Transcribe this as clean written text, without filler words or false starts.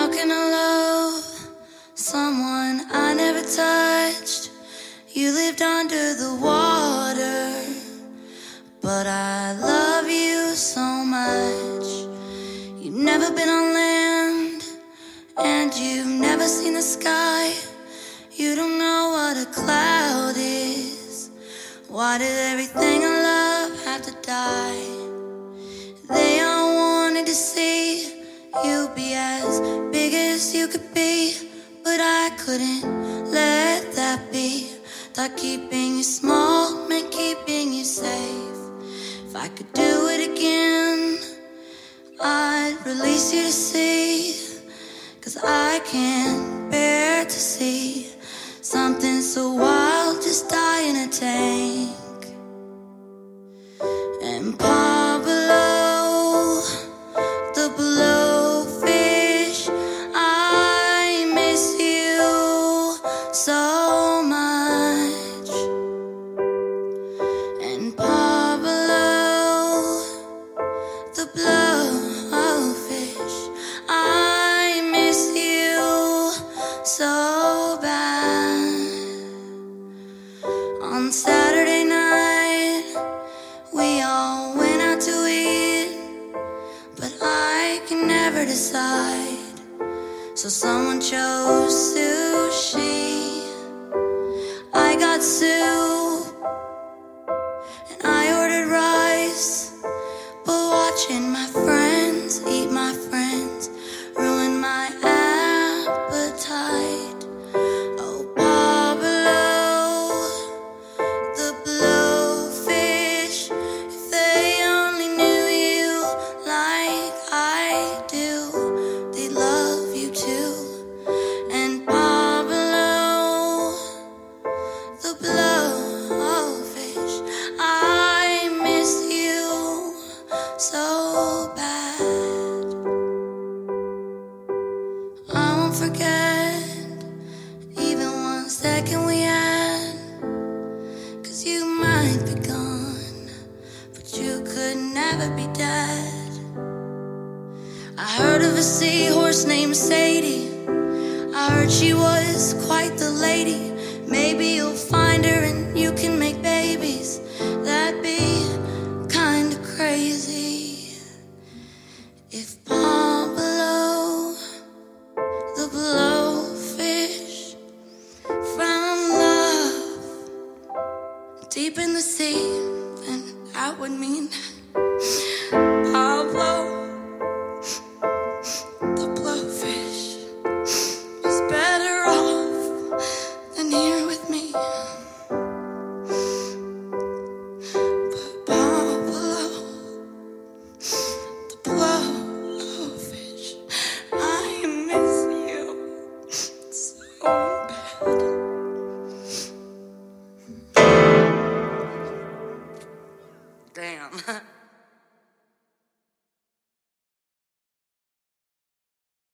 How can I love someone I never touched? You lived under the water, but I love you so much. You've never been on land, and you've never seen the sky. You don't know what a cloud is. Why did everything I love have to die? They all wanted to see you be as big as you could be, but I couldn't let that be. Thought keeping you small meant keeping you safe. If I could do it again, I'd release you to sea, 'cause I can't bear to see something so wild just die in a tank. And Pablo, the blowfish, I miss you so much. And Pablo, the blowfish, I miss you so bad. On Saturday night, we all went out to eat, but I can never decide. So someone chose sushi, I got soup, and I ordered rice. But watching my friends eat my friends ruined my appetite. Oh, Pablo, the blowfish, if they only knew you like I do, they'd love you too. And Pablo, the blowfish, I miss you so bad. I won't forget even 1 second we had, 'cause you might be gone, but you could never be dead. I heard of a seahorse named Sadie. I heard she was quite the lady. Maybe you'll find her and you can make babies.